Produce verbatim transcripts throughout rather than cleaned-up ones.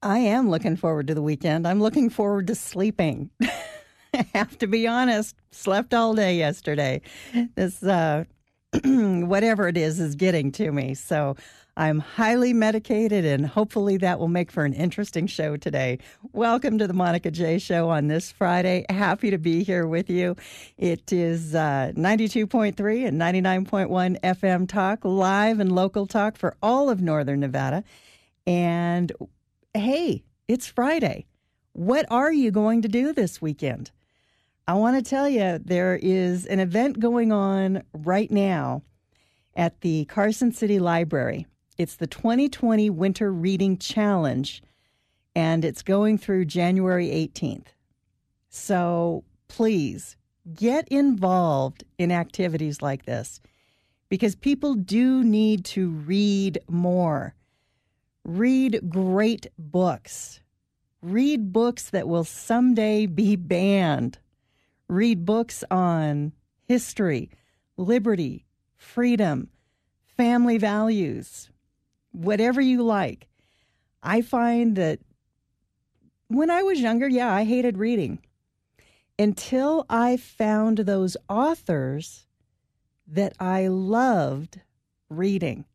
I am looking forward to the weekend. I'm looking forward to sleeping. I have to be honest, slept all day yesterday. This, uh, whatever it is, is getting to me. So I'm highly medicated, and hopefully that will make for an interesting show today. Welcome to the Monica J. Show on this Friday. Happy to be here with you. It is uh, ninety-two point three and ninety-nine point one F M talk, live and local talk for all of Northern Nevada. And hey, it's Friday. What are you going to do this weekend? I want to tell you, there is an event going on right now at the Carson City Library. It's the twenty twenty Winter Reading Challenge, and it's going through January eighteenth. So please get involved in activities like this, because people do need to read more. Read great books. Read books that will someday be banned. Read books on history, liberty, freedom, family values, whatever you like. I find that when I was younger, yeah, I hated reading until I found those authors that I loved reading.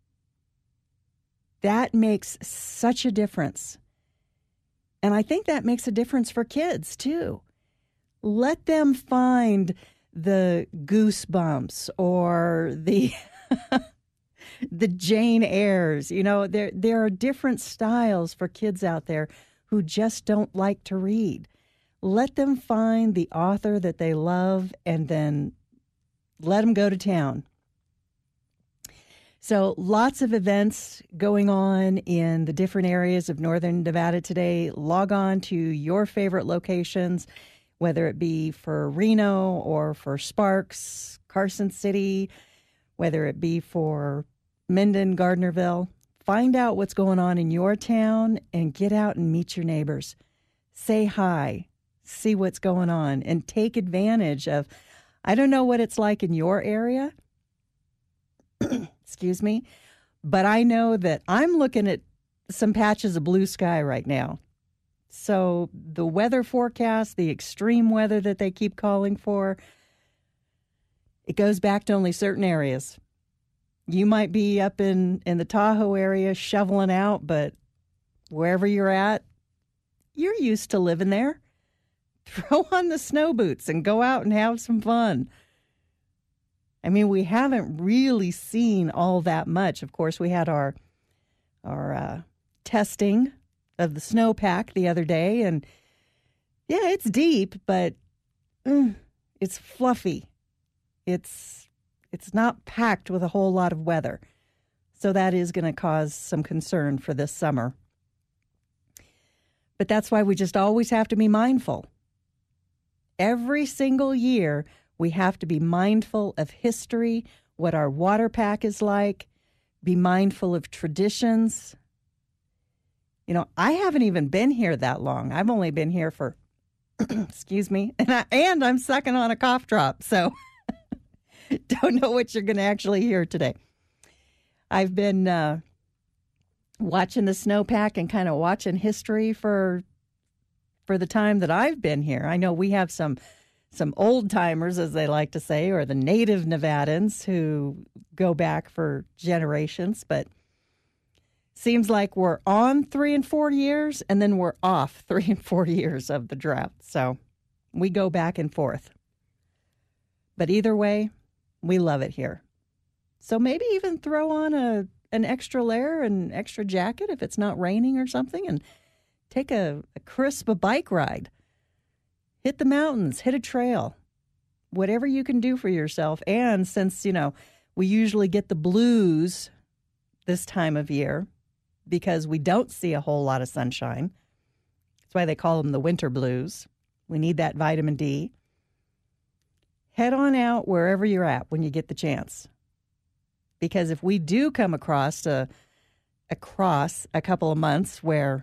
That makes such a difference. And I think that makes a difference for kids, too. Let them find the Goosebumps or the the Jane Eyres. You know, there there are different styles for kids out there who just don't like to read. Let them find the author that they love and then let them go to town. So lots of events going on in the different areas of Northern Nevada today. Log on to your favorite locations, whether it be for Reno or for Sparks, Carson City, whether it be for Minden, Gardnerville. Find out what's going on in your town and get out and meet your neighbors. Say hi, see what's going on, and take advantage of, I don't know what it's like in your area, excuse me, but I know that I'm looking at some patches of blue sky right now. So the weather forecast, the extreme weather that they keep calling for, it goes back to only certain areas. You might be up in, in the Tahoe area shoveling out, but wherever you're at, you're used to living there. Throw on the snow boots and go out and have some fun. I mean, we haven't really seen all that much. Of course, we had our, our uh, testing of the snowpack the other day, and yeah, it's deep, but mm, it's fluffy. It's it's not packed with a whole lot of weather. So that is going to cause some concern for this summer. But that's why we just always have to be mindful. Every single year, we have to be mindful of history, what our water pack is like, be mindful of traditions. You know, I haven't even been here that long. I've only been here for, excuse me, and, I, and I'm sucking on a cough drop, so don't know what you're going to actually hear today. I've been uh, watching the snowpack and kind of watching history for for the time that I've been here. I know we have some some old timers, as they like to say, or the native Nevadans who go back for generations, but seems like we're on three and four years, and then we're off three and four years of the drought. So we go back and forth. But either way, we love it here. So maybe even throw on a an extra layer, an extra jacket if it's not raining or something, and take a, a crisp bike ride. Hit the mountains, hit a trail, whatever you can do for yourself. And since, you know, we usually get the blues this time of year because we don't see a whole lot of sunshine. That's why they call them the winter blues. We need that vitamin D. Head on out wherever you're at when you get the chance. Because if we do come across a, across a couple of months where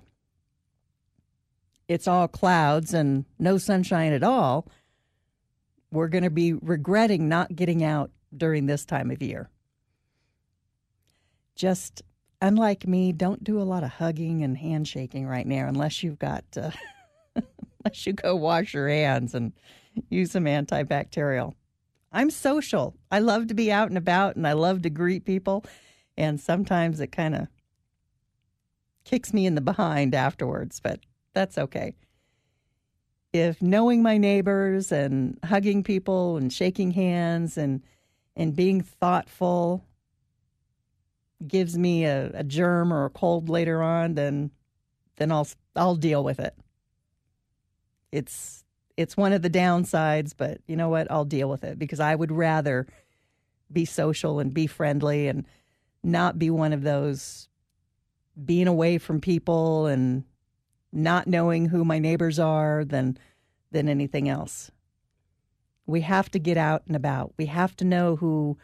it's all clouds and no sunshine at all, we're going to be regretting not getting out during this time of year. Just unlike me, don't do a lot of hugging and handshaking right now unless you've got, uh, unless you go wash your hands and use some antibacterial. I'm social. I love to be out and about, and I love to greet people. And sometimes it kind of kicks me in the behind afterwards, but that's okay. If knowing my neighbors and hugging people and shaking hands and and being thoughtful gives me a, a germ or a cold later on, then then I'll I'll deal with it. It's it's one of the downsides, but you know what? I'll deal with it because I would rather be social and be friendly and not be one of those being away from people and not knowing who my neighbors are than than anything else. We have to get out and about. We have to know who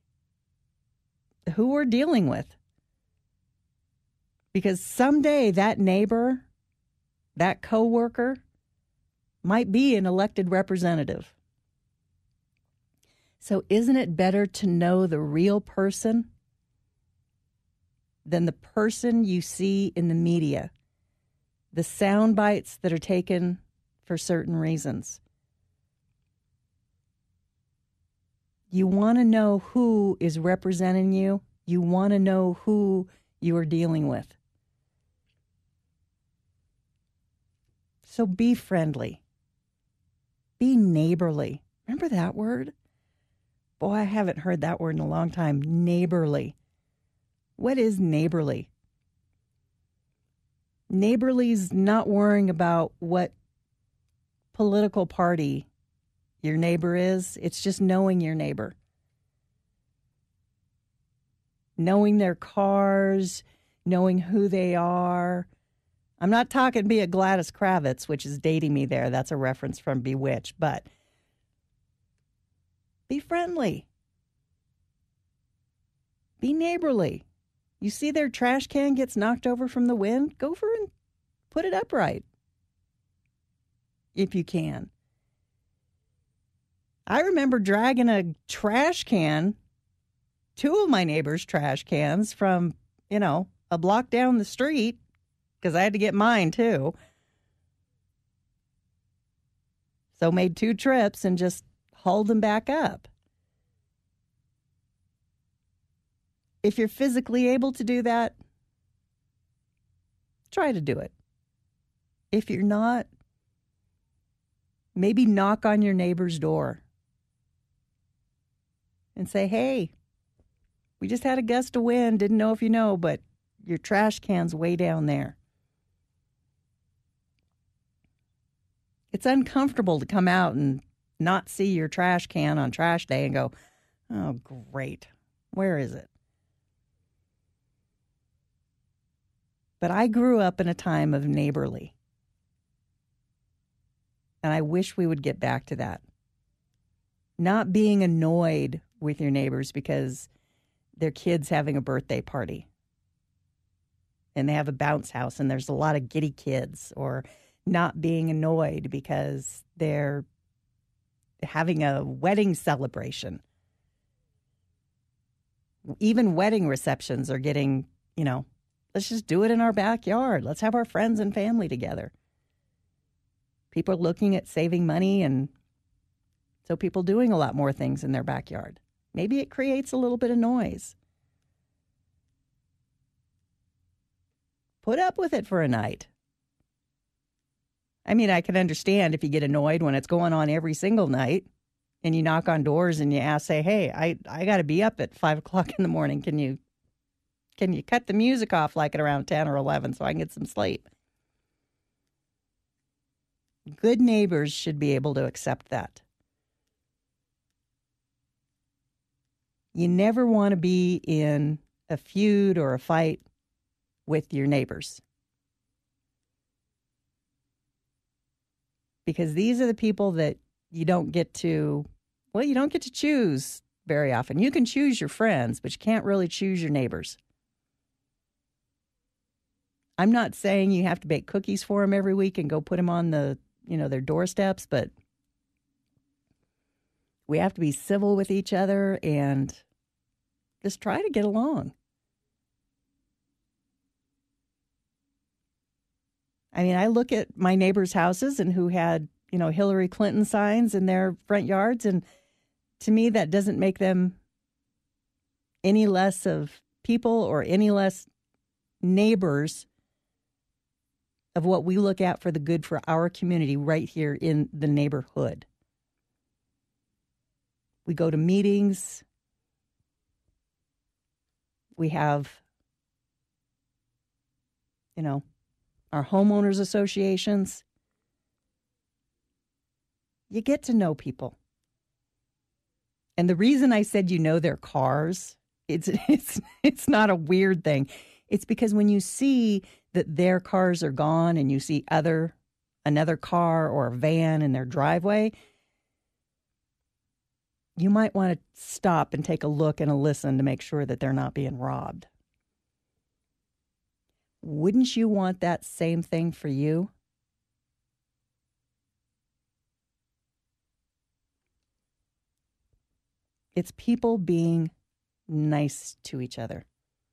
who we're dealing with. Because someday that neighbor, that coworker, might be an elected representative. So isn't it better to know the real person than the person you see in the media? The sound bites that are taken for certain reasons. You want to know who is representing you. You want to know who you are dealing with. So be friendly. Be neighborly. Remember that word? Boy, I haven't heard that word in a long time. Neighborly. What is neighborly? Neighborly's not worrying about what political party your neighbor is. It's just knowing your neighbor. Knowing their cars, knowing who they are. I'm not talking be a Gladys Kravitz, which is dating me there. That's a reference from Bewitched. But be friendly. Be neighborly. You see their trash can gets knocked over from the wind? Go over and put it upright. If you can. I remember dragging a trash can, two of my neighbors' trash cans from, you know, a block down the street, because I had to get mine too. So made two trips and just hauled them back up. If you're physically able to do that, try to do it. If you're not, maybe knock on your neighbor's door and say, hey, we just had a gust of wind. Didn't know if you know, but your trash can's way down there. It's uncomfortable to come out and not see your trash can on trash day and go, oh, great. Where is it? But I grew up in a time of neighborly. And I wish we would get back to that. Not being annoyed with your neighbors because their kid's having a birthday party. And they have a bounce house and there's a lot of giddy kids. Or not being annoyed because they're having a wedding celebration. Even wedding receptions are getting, you know, let's just do it in our backyard. Let's have our friends and family together. People are looking at saving money, and so people doing a lot more things in their backyard. Maybe it creates a little bit of noise. Put up with it for a night. I mean, I can understand if you get annoyed when it's going on every single night and you knock on doors and you ask, say, hey, I, I got to be up at five o'clock in the morning. Can you, can you cut the music off like at around ten or eleven so I can get some sleep? Good neighbors should be able to accept that. You never want to be in a feud or a fight with your neighbors. Because these are the people that you don't get to, well, you don't get to choose very often. You can choose your friends, but you can't really choose your neighbors. I'm not saying you have to bake cookies for them every week and go put them on the, you know, their doorsteps, but we have to be civil with each other and just try to get along. I mean, I look at my neighbors' houses and who had, you know, Hillary Clinton signs in their front yards, and to me, that doesn't make them any less of people or any less neighbors of what we look at for the good for our community right here in the neighborhood. We go to meetings. We have, you know, our homeowners associations. You get to know people. And the reason I said you know their cars, it's it's it's not a weird thing. It's because when you see that their cars are gone and you see other another car or a van in their driveway, you might want to stop and take a look and a listen to make sure that they're not being robbed. Wouldn't you want that same thing for you? It's people being nice to each other.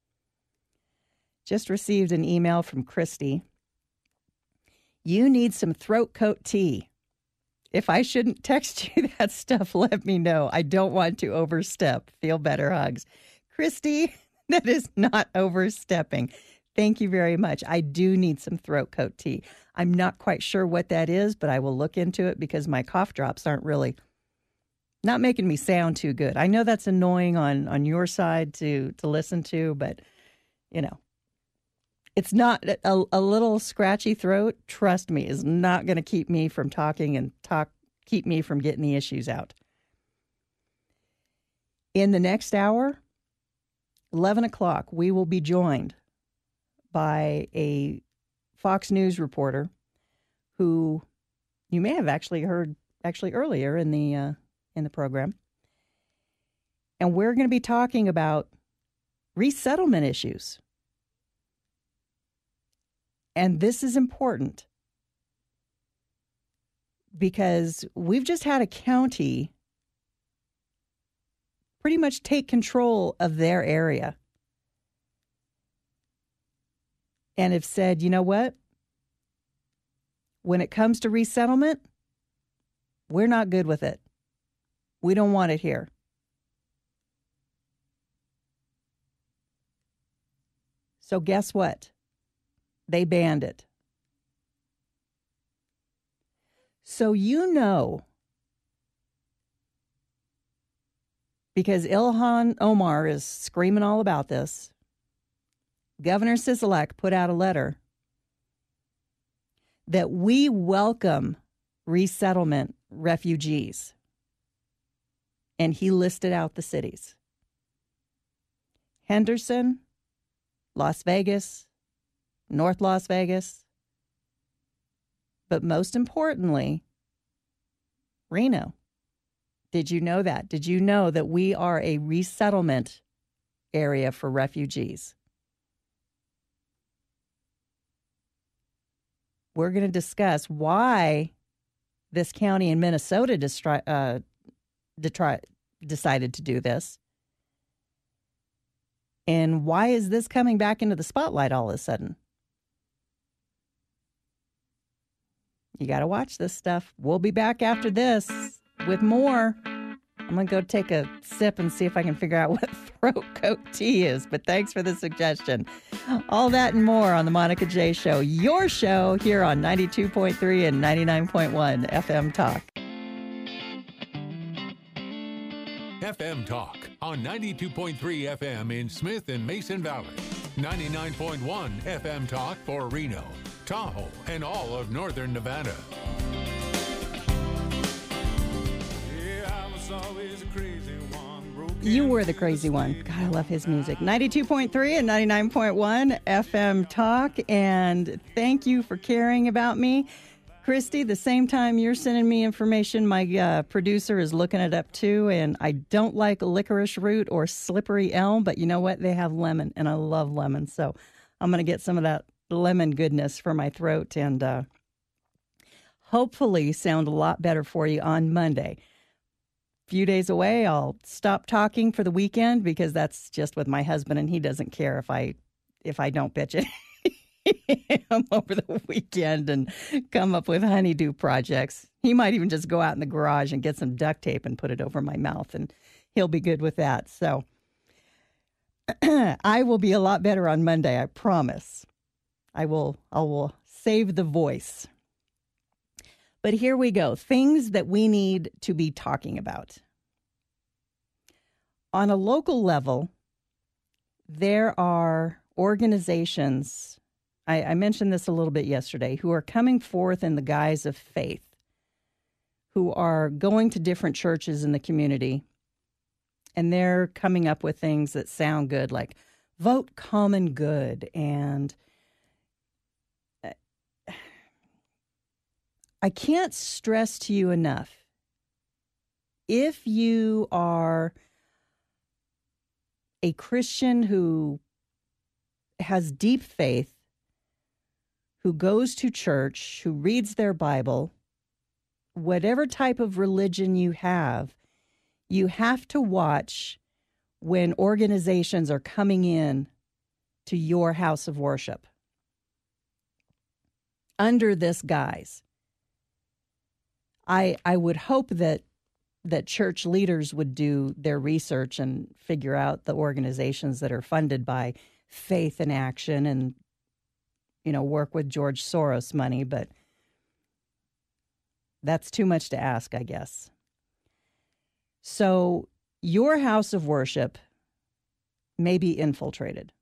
Just received an email from Christy. You need some throat coat tea. If I shouldn't text you that stuff, let me know. I don't want to overstep. Feel better, hugs. Christy, that is not overstepping. Thank you very much. I do need some throat coat tea. I'm not quite sure what that is, but I will look into it because my cough drops aren't really not making me sound too good. I know that's annoying on, on your side to, to listen to, but, you know, it's not a, a little scratchy throat, trust me, is not going to keep me from talking and talk keep me from getting the issues out. In the next hour, eleven o'clock, we will be joined by a Fox News reporter who you may have actually heard actually earlier in the uh, in the program. And we're going to be talking about resettlement issues. And this is important because we've just had a county pretty much take control of their area and have said, you know what? When it comes to resettlement, we're not good with it. We don't want it here. So guess what? They banned it. So you know, because Ilhan Omar is screaming all about this, Governor Sisolak put out a letter that we welcome resettlement refugees. And he listed out the cities: Henderson, Las Vegas, North Las Vegas, but most importantly, Reno. Did you know that? Did you know that we are a resettlement area for refugees? We're going to discuss why this county in Minnesota destri- uh, detri- decided to do this. And why is this coming back into the spotlight all of a sudden? You got to watch this stuff. We'll be back after this with more. I'm going to go take a sip and see if I can figure out what throat coat tea is. But thanks for the suggestion. All that and more on The Monica J Show, your show here on ninety-two point three and ninety-nine point one F M Talk. F M Talk on ninety-two point three F M in Smith and Mason Valley. ninety-nine point one F M Talk for Reno, Tahoe, and all of northern Nevada. Yeah, I was always a crazy one. You were the crazy one. God, I love his music. ninety-two point three and ninety-nine point one F M Talk. And thank you for caring about me. Christy, the same time you're sending me information, my uh, producer is looking it up too. And I don't like licorice root or slippery elm, but you know what? They have lemon, and I love lemon. So I'm going to get some of that lemon goodness for my throat and uh, hopefully sound a lot better for you on Monday. Few days away, I'll stop talking for the weekend because that's just with my husband, and he doesn't care if I if I don't bitch it. him over the weekend and come up with honeydew projects. He might even just go out in the garage and get some duct tape and put it over my mouth, and he'll be good with that. So I will be a lot better on Monday, I promise. I will, I will save the voice. But here we go. Things that we need to be talking about. On a local level, there are organizations, I, I mentioned this a little bit yesterday, who are coming forth in the guise of faith, who are going to different churches in the community, and they're coming up with things that sound good, like vote common good. And I can't stress to you enough, if you are a Christian who has deep faith, who goes to church, who reads their Bible, whatever type of religion you have, you have to watch when organizations are coming in to your house of worship under this guise. I I would hope that that church leaders would do their research and figure out the organizations that are funded by Faith in Action and, you know, work with George Soros money, but that's too much to ask, I guess. So your house of worship may be infiltrated.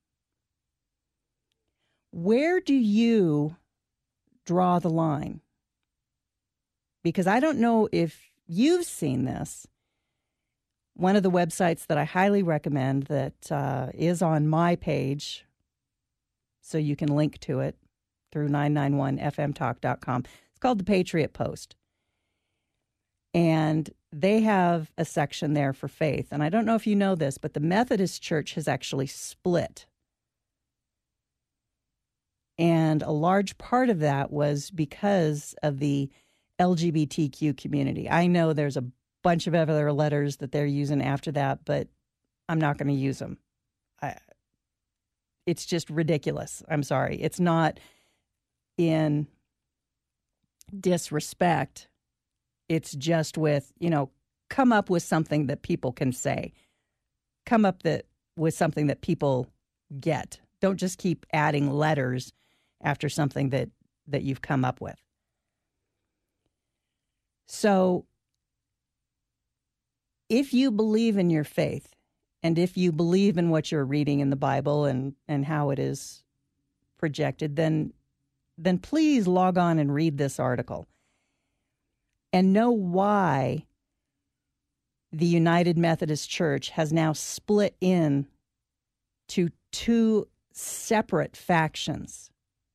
Where do you draw the line? Because I don't know if you've seen this. One of the websites that I highly recommend that uh, is on my page, so you can link to it through nine ninety-one f m talk dot com. It's called the Patriot Post. And they have a section there for faith. And I don't know if you know this, but the Methodist Church has actually split. And a large part of that was because of the L G B T Q community. I know there's a bunch of other letters that they're using after that, but I'm not going to use them. I, it's just ridiculous. I'm sorry. It's not in disrespect. It's just with, you know, come up with something that people can say. Come up that with something that people get. Don't just keep adding letters after something that, that you've come up with. So if you believe in your faith, and if you believe in what you're reading in the Bible and, and how it is projected, then, then please log on and read this article and know why the United Methodist Church has now split in to two separate factions.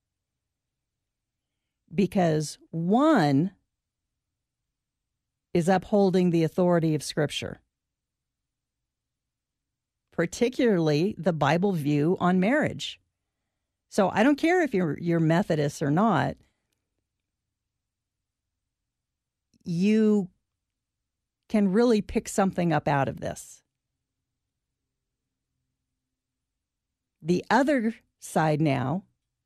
Because one is upholding the authority of Scripture, particularly the Bible view on marriage. So I don't care if you're you're Methodist or not, you can really pick something up out of this. The other side now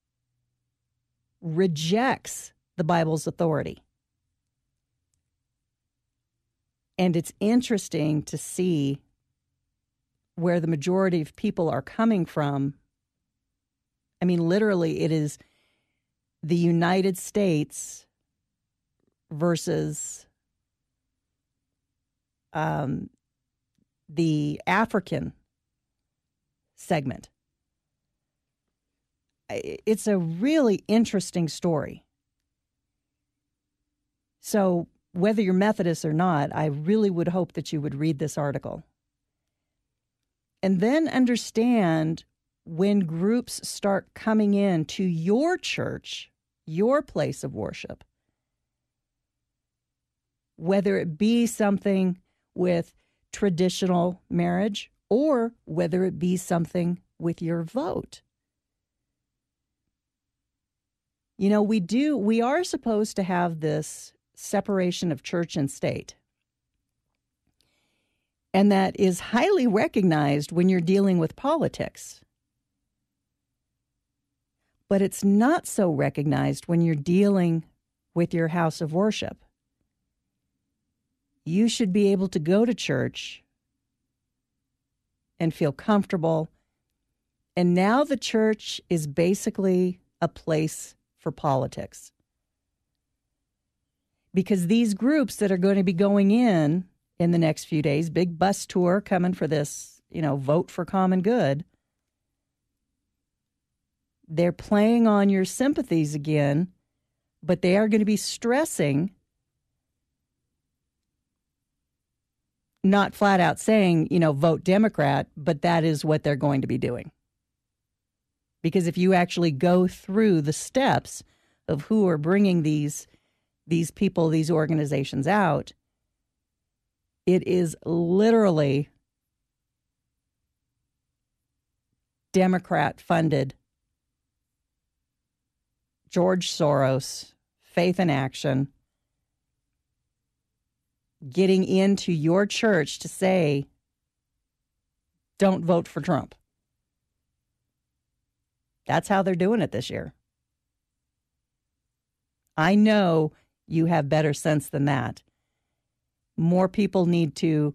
rejects the Bible's authority. And it's interesting to see where the majority of people are coming from. I mean, literally, it is the United States versus um, the African segment. It's a really interesting story. So whether you're Methodist or not, I really would hope that you would read this article. And then understand when groups start coming in to your church, your place of worship, whether it be something with traditional marriage or whether it be something with your vote. You know, we do, we are supposed to have this separation of church and state. And that is highly recognized when you're dealing with politics. But it's not so recognized when you're dealing with your house of worship. You should be able to go to church and feel comfortable. And now the church is basically a place for politics. Because these groups that are going to be going in in the next few days, big bus tour coming for this, you know, vote for common good, they're playing on your sympathies again, but they are going to be stressing, not flat out saying, you know, vote Democrat, but that is what they're going to be doing. Because if you actually go through the steps of who are bringing these these people, these organizations out, it is literally Democrat-funded, George Soros, Faith in Action, getting into your church to say, don't vote for Trump. That's how they're doing it this year. I know you have better sense than that. More people need to,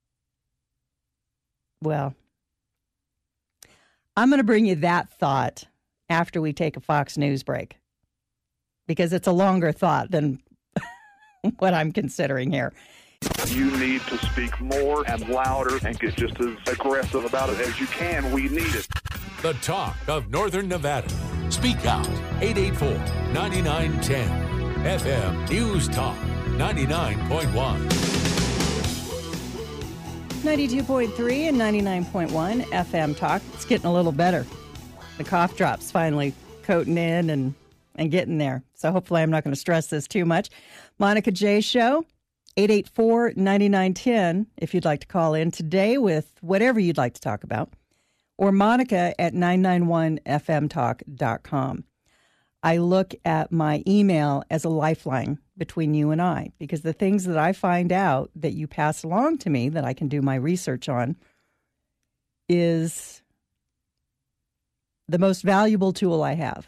well, I'm going to bring you that thought after we take a Fox News break, because it's a longer thought than what I'm considering here. You need to speak more and louder and get just as aggressive about it as you can. We need it. The talk of Northern Nevada. Speak out. eight eight four, nine nine one zero. F M News Talk ninety-nine point one. ninety-two point three and ninety-nine point one F M Talk. It's getting a little better. The cough drops finally coating in and, and getting there. So hopefully I'm not going to stress this too much. Monica J. Show, eight eight four, nine nine one zero if you'd like to call in today with whatever you'd like to talk about. Or Monica at nine nine one f m talk dot com. I look at my email as a lifeline between you and I, because the things that I find out that you pass along to me that I can do my research on is the most valuable tool I have.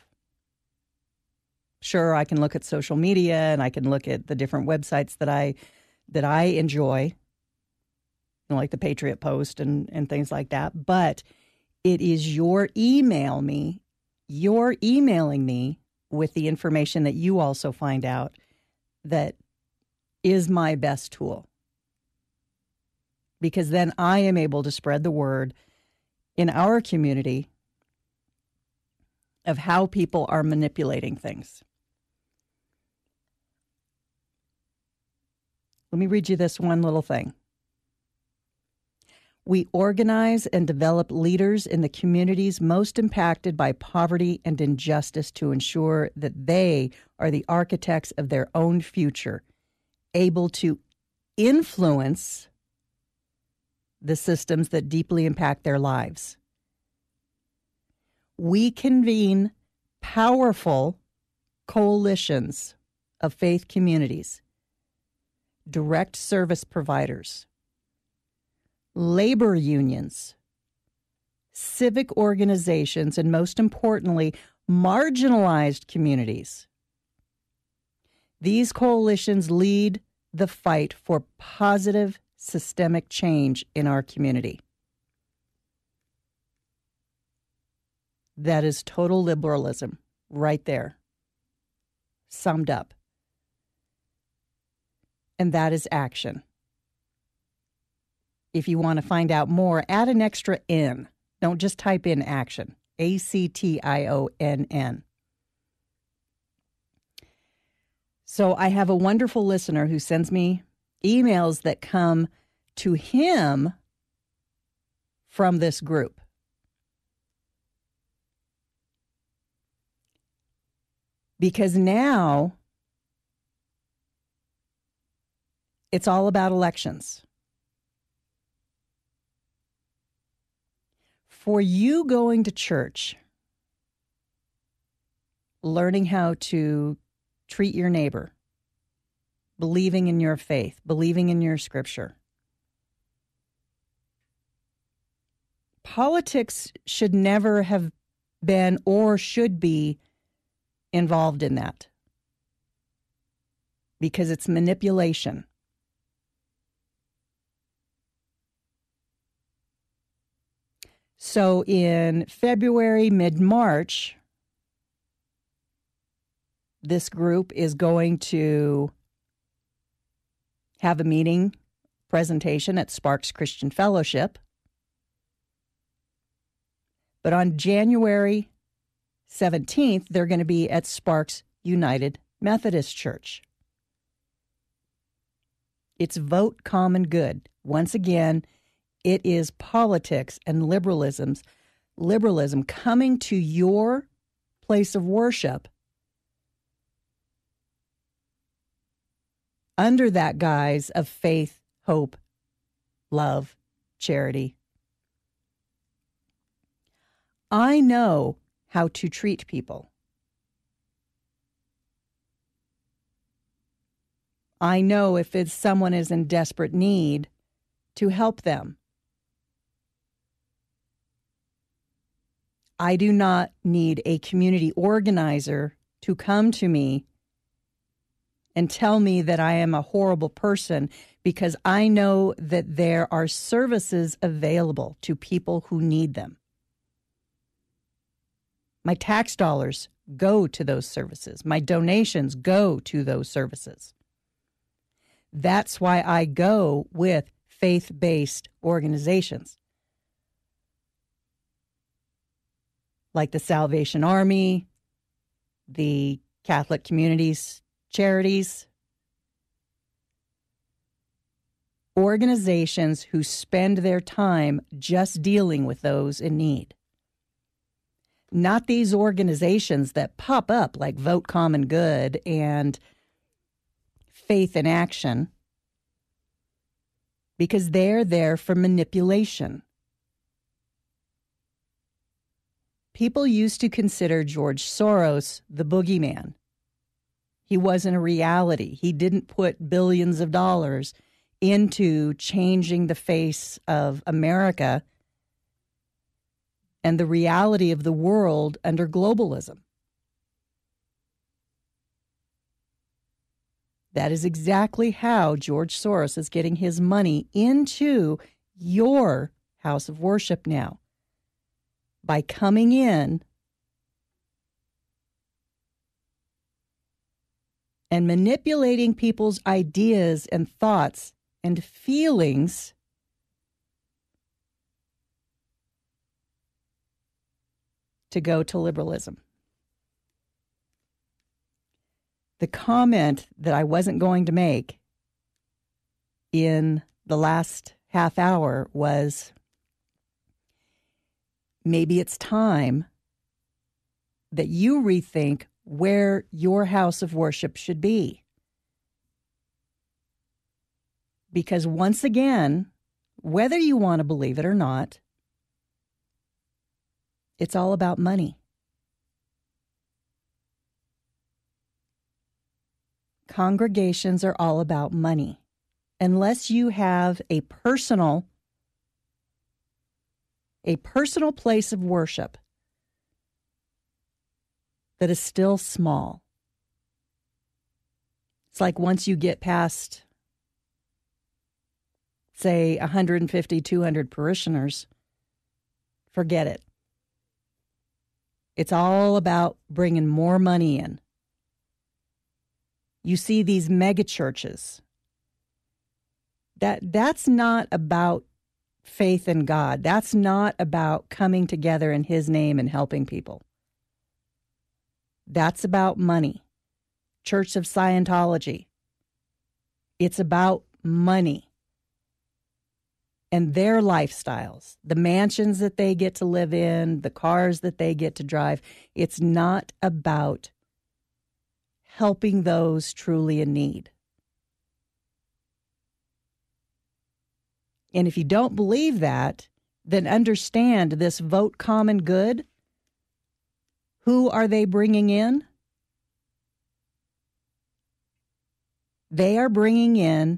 Sure, I can look at social media and I can look at the different websites that I that I enjoy, you know, like the Patriot Post and, and things like that. But it is your email me, you're emailing me with the information that you also find out that is my best tool. Because then I am able to spread the word in our community of how people are manipulating things. Let me read you this one little thing. We organize and develop leaders in the communities most impacted by poverty and injustice to ensure that they are the architects of their own future, able to influence the systems that deeply impact their lives. We convene powerful coalitions of faith communities, direct service providers, labor unions, civic organizations, and most importantly, marginalized communities. These coalitions lead the fight for positive systemic change in our community. That is total liberalism right there, summed up. And that is action. If you want to find out more, add an extra N. Don't just type in action. A C T I O N N. So I have a wonderful listener who sends me emails that come to him from this group. Because now it's all about elections. For you going to church, learning how to treat your neighbor, believing in your faith, believing in your scripture, politics should never have been or should be involved in that, because it's manipulation. So in February, mid-March, this group is going to have a meeting presentation at Sparks Christian Fellowship. But on January seventeenth, they're going to be at Sparks United Methodist Church. It's Vote Common Good. Once again, it is politics and liberalism's liberalism coming to your place of worship under that guise of faith, hope, love, charity. I know how to treat people. I know if it's someone is in desperate need to help them. I do not need a community organizer to come to me and tell me that I am a horrible person, because I know that there are services available to people who need them. My tax dollars go to those services. My donations go to those services. That's why I go with faith-based organizations like the Salvation Army, the Catholic Communities Charities, organizations who spend their time just dealing with those in need. Not these organizations that pop up like Vote Common Good and Faith in Action, because they're there for manipulation. People used to consider George Soros the boogeyman. He wasn't a reality. He didn't put billions of dollars into changing the face of America and the reality of the world under globalism. That is exactly how George Soros is getting his money into your house of worship now, by coming in and manipulating people's ideas and thoughts and feelings to go to liberalism. The comment that I wasn't going to make in the last half hour was, maybe it's time that you rethink where your house of worship should be. Because once again, whether you want to believe it or not, it's all about money. Congregations are all about money. Unless you have a personal, a personal place of worship that is still small. It's like once you get past, say, one hundred fifty, two hundred parishioners, forget it. It's all about bringing more money in. You see these mega churches. That, that's not about faith in God. That's not about coming together in His name and helping people. That's about money. Church of Scientology. It's about money and their lifestyles, the mansions that they get to live in, the cars that they get to drive. It's not about helping those truly in need. And if you don't believe that, then understand this Vote Common Good. Who are they bringing in? They are bringing in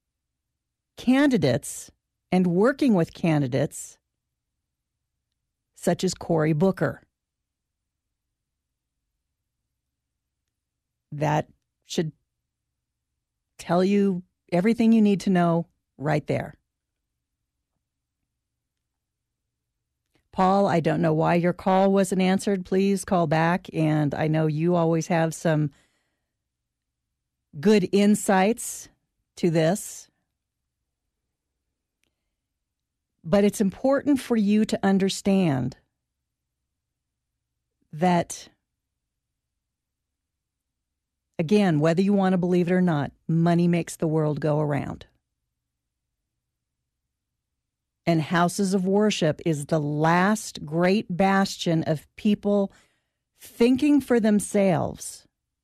candidates and working with candidates such as Cory Booker. That should tell you everything you need to know right there. Paul, I don't know why your call wasn't answered. Please call back. And I know you always have some good insights to this. But it's important for you to understand that, again, whether you want to believe it or not, money makes the world go around. And houses of worship is the last great bastion of people thinking for themselves.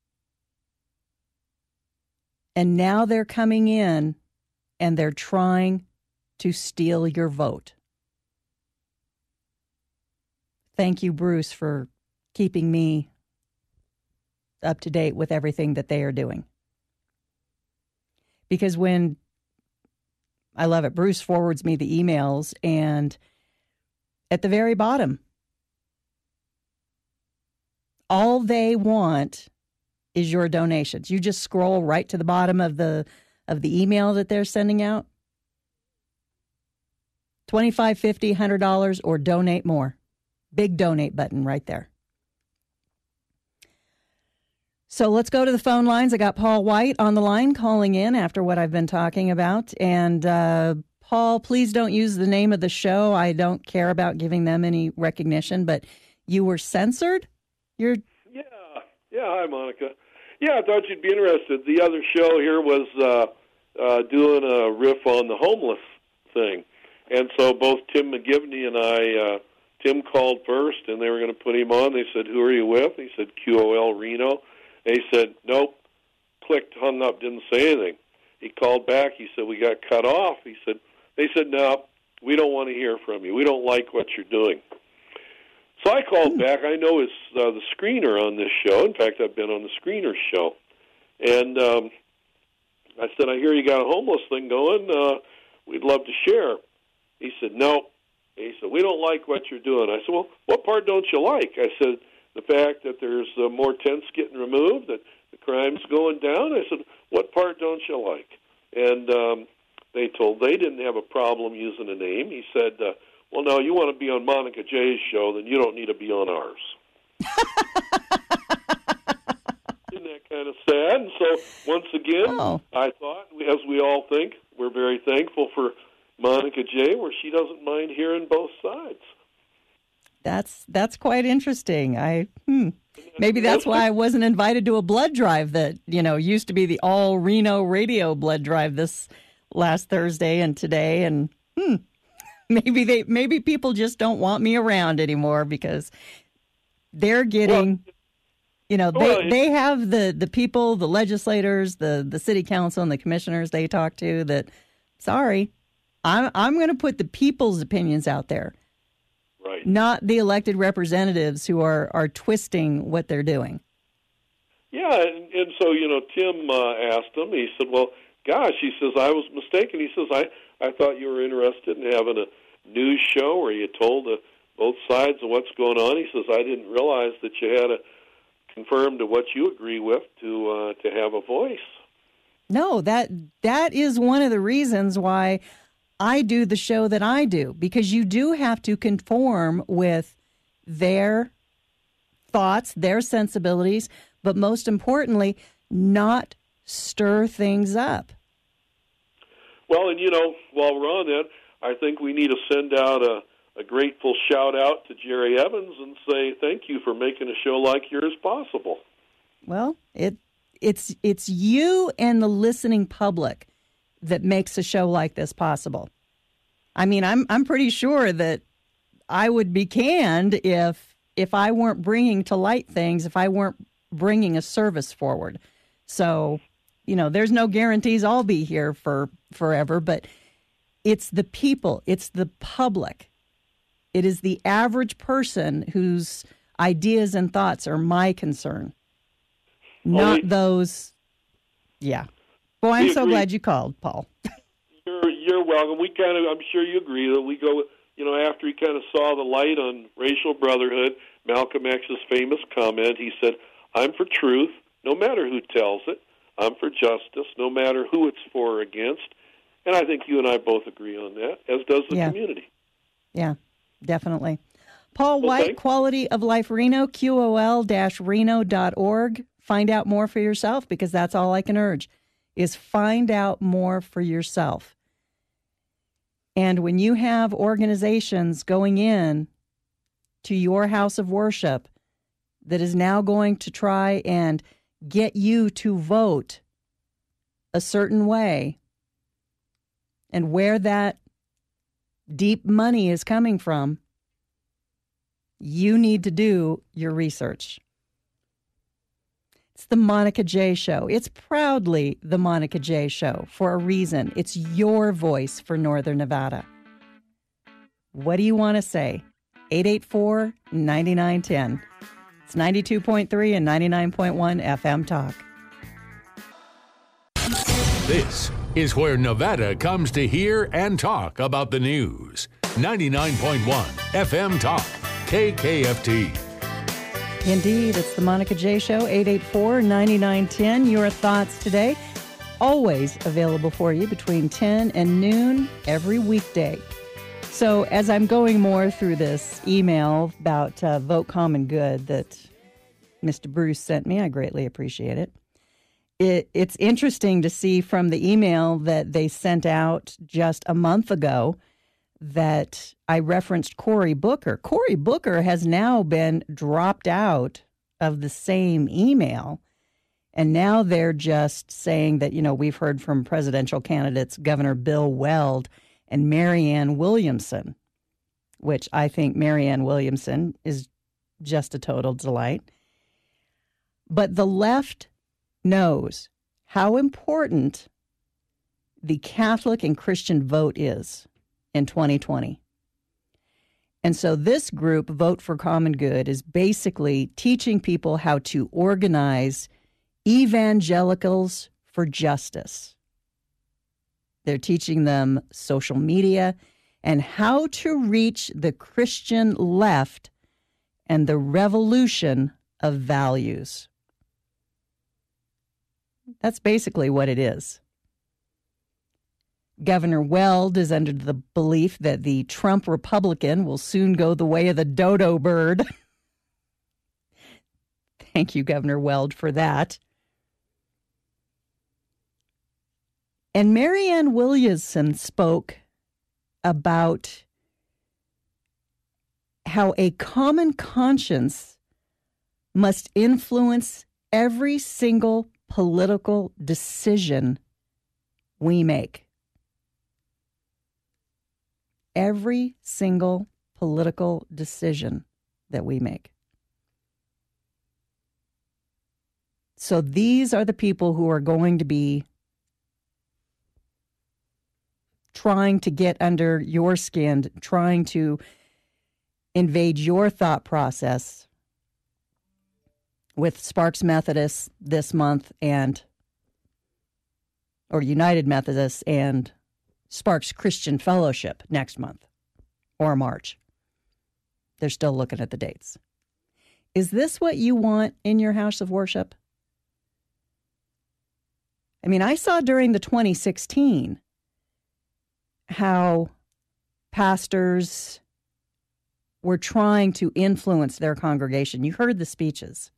And now they're coming in and they're trying to steal your vote. Thank you, Bruce, for keeping me up to date with everything that they are doing. Because when, I love it, Bruce forwards me the emails, and at the very bottom, all they want is your donations. You just scroll right to the bottom of the of the email that they're sending out. twenty-five dollars, fifty dollars, one hundred dollars, or donate more. Big donate button right there. So let's go to the phone lines. I got Paul White on the line calling in after what I've been talking about. And uh, Paul, please don't use the name of the show. I don't care about giving them any recognition, but you were censored? You're Yeah. Yeah. Hi, Monica. Yeah, I thought you'd be interested. The other show here was uh, uh, doing a riff on the homeless thing. And so both Tim McGivney and I, uh, Tim called first, and they were going to put him on. They said, "Who are you with?" He said, Q O L Reno. They said, "Nope," clicked, hung up, didn't say anything. He called back. He said, "We got cut off." He said, they said, "No, we don't want to hear from you. We don't like what you're doing." So I called back. I know it's uh, the screener on this show. In fact, I've been on the screener show. And um, I said, "I hear you got a homeless thing going. Uh, we'd love to share." He said, "No." He said, "We don't like what you're doing." I said, "Well, what part don't you like?" I said, "The fact that there's uh, more tents getting removed, that the crime's going down." I said, "What part don't you like?" And um, they told they didn't have a problem using a name. He said, uh, "Well, no, you want to be on Monica J's show, then you don't need to be on ours." Isn't that kind of sad? And so, once again, oh. I thought, as we all think, we're very thankful for Monica J, where she doesn't mind hearing both sides. That's that's quite interesting. I hmm. Maybe that's why I wasn't invited to a blood drive that, you know, used to be the all Reno radio blood drive this last Thursday and today. And hmm, maybe they maybe people just don't want me around anymore because they're getting, well, you know, they, well, they have the, the people, the legislators, the, the city council and the commissioners they talk to that, sorry, I'm, I'm going to put the people's opinions out there. Right. Not the elected representatives who are, are twisting what they're doing. Yeah, and, and so, you know, Tim uh, asked him, he said, "Well, gosh," he says, "I was mistaken." He says, I, I thought you were interested in having a news show where you told uh, both sides of what's going on." He says, "I didn't realize that you had to confirm to what you agree with to uh, to have a voice." No, that that is one of the reasons why I do the show that I do, because you do have to conform with their thoughts, their sensibilities, but most importantly, not stir things up. Well, and you know, while we're on that, I think we need to send out a, a grateful shout-out to Jerry Evans and say thank you for making a show like yours possible. Well, it it's it's you and the listening public that makes a show like this possible. I mean, I'm I'm pretty sure that I would be canned if if I weren't bringing to light things, if I weren't bringing a service forward. So, you know, there's no guarantees I'll be here for forever, but it's the people, it's the public. It is the average person whose ideas and thoughts are my concern, not we, those. Yeah. Boy, I'm so glad you called, Paul. You're, you're welcome. We kind of, I'm sure you agree that we go with you know, after he kind of saw the light on racial brotherhood, Malcolm X's famous comment, he said, I'm for truth, no matter who tells it. I'm for justice, no matter who it's for or against. And I think you and I both agree on that, as does the yeah. community. Yeah, definitely. Paul Well, White, thanks. Quality of Life Reno, Q O L Reno dot org. Find out more for yourself, because that's all I can urge, is find out more for yourself. And when you have organizations going in to your house of worship that is now going to try and get you to vote a certain way, and where that deep money is coming from, you need to do your research. It's the Monica J. Show. It's proudly the Monica J. Show for a reason. It's your voice for Northern Nevada. What do you want to say? eight eight four, nine nine one zero. It's ninety-two point three and ninety-nine point one F M Talk. This is where Nevada comes to hear and talk about the news. ninety-nine point one F M Talk, K K F T. Indeed, it's the Monica J. Show, eight eight four, nine nine one zero. Your thoughts today, always available for you between ten and noon every weekday. So as I'm going more through this email about uh, Vote Common Good that Mister Bruce sent me, I greatly appreciate it. it. It's interesting to see from the email that they sent out just a month ago that I referenced Cory Booker. Cory Booker has now been dropped out of the same email. And now they're just saying that, you know, we've heard from presidential candidates Governor Bill Weld and Marianne Williamson, which I think Marianne Williamson is just a total delight. But the left knows how important the Catholic and Christian vote is in twenty twenty. And so this group, Vote for Common Good, is basically teaching people how to organize evangelicals for justice. They're teaching them social media and how to reach the Christian left and the revolution of values. That's basically what it is. Governor Weld is under the belief that the Trump Republican will soon go the way of the dodo bird. Thank you, Governor Weld, for that. And Marianne Williamson spoke about how a common conscience must influence every single political decision we make. Every single political decision that we make. So these are the people who are going to be trying to get under your skin, trying to invade your thought process with Sparks Methodist this month and, or United Methodist and Sparks Christian Fellowship next month or March. They're still looking at the dates. Is this what you want in your house of worship? I mean, I saw during the twenty sixteen how pastors were trying to influence their congregation. You heard the speeches.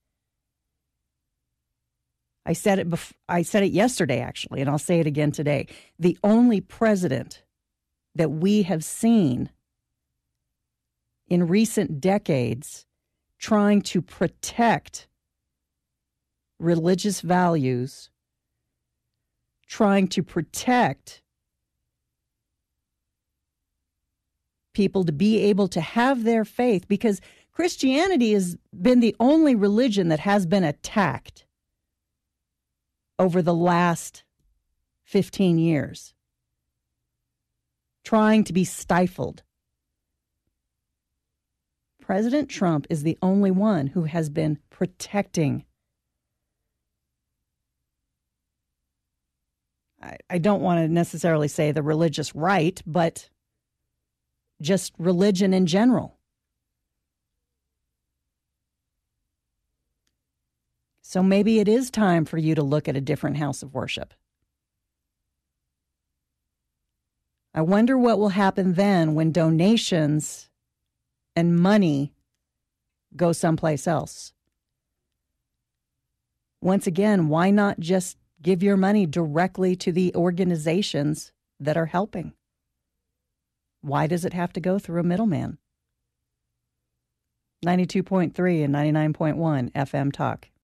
I said it bef- I said it yesterday, actually, and I'll say it again today. The only president that we have seen in recent decades trying to protect religious values, trying to protect people to be able to have their faith, because Christianity has been the only religion that has been attacked over the last fifteen years, trying to be stifled. President Trump is the only one who has been protecting. I, I don't want to necessarily say the religious right, but just religion in general. So maybe it is time for you to look at a different house of worship. I wonder what will happen then when donations and money go someplace else. Once again, why not just give your money directly to the organizations that are helping? Why does it have to go through a middleman? ninety-two point three and ninety-nine point one F M Talk.